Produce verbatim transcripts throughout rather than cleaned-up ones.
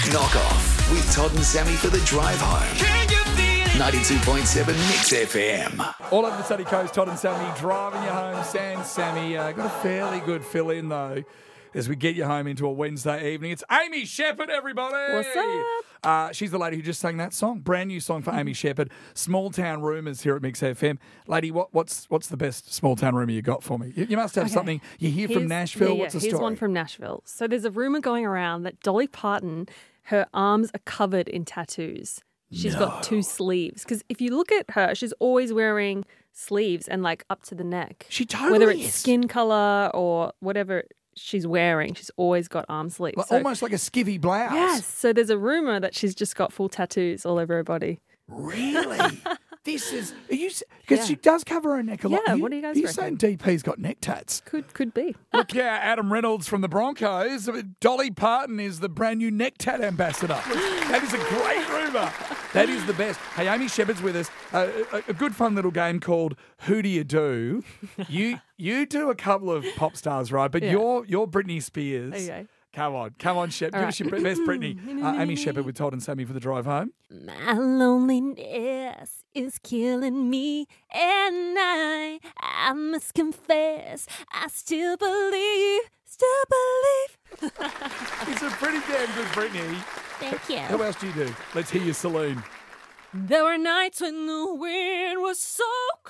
Knock Off with Todd and Sammy for the drive home. ninety-two point seven Mix F M. All over the sunny coast, Todd and Sammy driving you home. San Sammy, uh, got a fairly good fill in though as we get you home into a Wednesday evening. It's Amy Shepherd, everybody. What's up? Uh, she's the lady who just sang that song. Brand new song for Amy Shepherd. Small Town Rumours here at Mix F M. Lady, what, what's what's the best small town rumour you got for me? You, you must have Okay. something you hear from Here's- Nashville. yeah, yeah, What's the here's story? one from Nashville. So there's a rumor going around that Dolly Parton, her arms are covered in tattoos. She's got two sleeves. Because if you look at her, she's always wearing sleeves and like up to the neck. She totally Whether it's is. skin colour or whatever she's wearing, she's always got arm sleeves. Like, So- almost like a skivvy blouse. Yes. So there's a rumor that she's just got full tattoos all over her body. Really? This is because Yeah. she does cover her neck a lot. Yeah, what do you guys Are you reckon? saying D P's got neck tats? Could could be. Look out, Adam Reynolds from the Broncos. Dolly Parton is the brand new neck tat ambassador. That is a great rumour. That is the best. Hey, Amy Shepherd's with us. Uh, a, a good fun little game called Who Do You Do? You you do a couple of pop stars, right? But Yeah. you're you're Britney Spears. Okay. Come on, come on, Shep. Give All us right. your best Britney. Uh, Amy Shepherd with Todd and Sammy for the drive home. My loneliness is killing me, and I, I must confess, I still believe, still believe. It's a pretty damn good Britney. Thank Who you. else do you do? Let's hear you, Celine. There were nights when the wind was so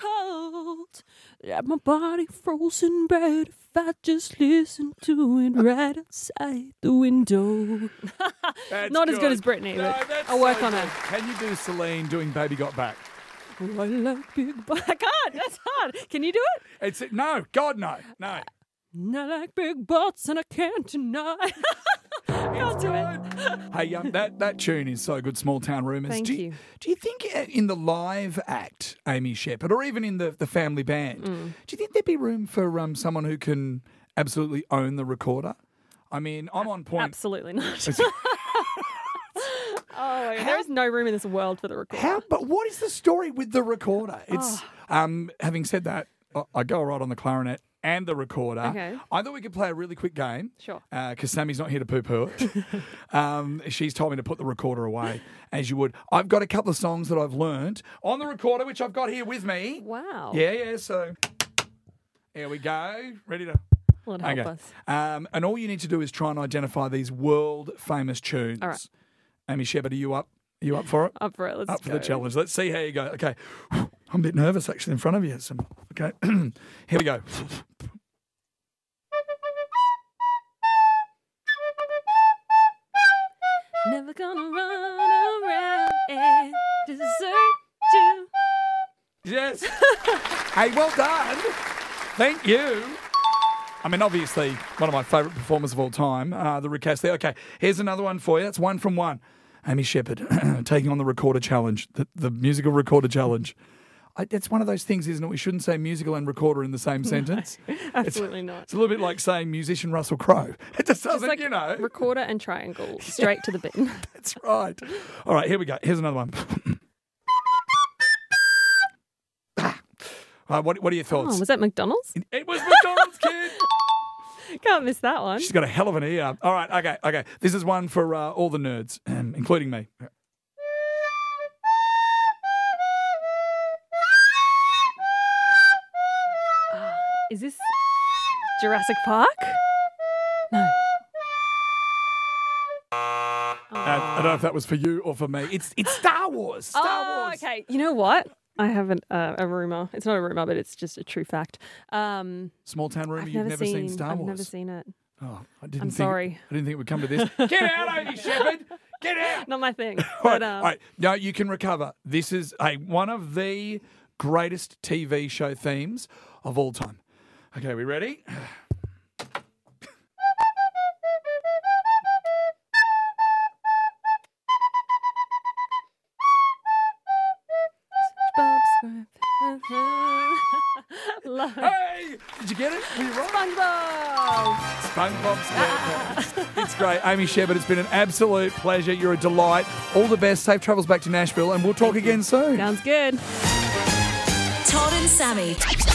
cold that my body froze in bed if I just listened to it right outside the window. That's Not as good as Britney, No, but that's I'll work so on good. it. Can you do Celine doing Baby Got Back? Oh, I like big butts. I can't. That's hard. Can you do it? It's no, God no, no. I like big butts and I can't deny. Can't do it. Hey, um, that that tune is so good. Small Town Rumours. Thank do you. Do you think uh, in the live act, Amy Shepherd, or even in the the family band, Mm. do you think there'd be room for um someone who can absolutely own the recorder? I mean, I'm on point. Absolutely not. Oh, there is no room in this world for the recorder. How? But what is the story with the recorder? It's Oh. um. Having said that, I, I go right on the clarinet and the recorder. Okay. I thought we could play a really quick game. Sure. Because Sammy's not here to poo-poo it. um, she's told me to put the recorder away, as you would. I've got a couple of songs that I've learned on the recorder, which I've got here with me. Wow. Yeah, yeah. So here we go. Ready to. Lord help Okay. us. Um, and all you need to do is try and identify these world famous tunes. All right. Amy Shepherd, are you up? Are you up for it? Up for it. Let's Up for go. the challenge. Let's see how you go. Okay. I'm a bit nervous actually in front of you. Some, okay. Here we go. Never gonna run around and desert you. Yes. Hey, well done. Thank you. I mean, obviously, one of my favourite performers of all time, uh, the recast there. Okay, here's another one for you. That's one from one. Amy Shepherd taking on the recorder challenge, the, the musical recorder challenge. I, it's one of those things, isn't it? We shouldn't say musical and recorder in the same sentence. Absolutely not. It's a little bit like saying musician Russell Crowe. It just Just doesn't, like you know. recorder and triangle, straight to the bin. That's right. All right, here we go. Here's another one. Ah. Uh, what, what are your thoughts? Oh, was that McDonald's? It was McDonald's, kid. Can't miss that one. She's got a hell of an ear. All right, okay, okay. This is one for uh, all the nerds, um, including me. Is this Jurassic Park? No. Uh, I don't know if that was for you or for me. It's it's Star Wars. Star oh, Wars. okay. You know what? I have an, uh, a rumor. It's not a rumor, but it's just a true fact. Um, Small town rumor. I've You've never, never seen, Star I've Wars. never seen it. Oh, I didn't. I'm think, sorry. I didn't think it would come to this. Get out, Amy Shepherd. Get out. Not my thing. All But, right, um, all right. No, you can recover. This is hey, one of the greatest T V show themes of all time. Okay, we ready? SpongeBob SquarePants. Love Hey, did you get it? Were you right? SpongeBob. SpongeBob SquarePants. It's great. Amy Shepherd, it's been an absolute pleasure. You're a delight. All the best. Safe travels back to Nashville, and we'll talk again soon. Sounds good. Todd and Sammy.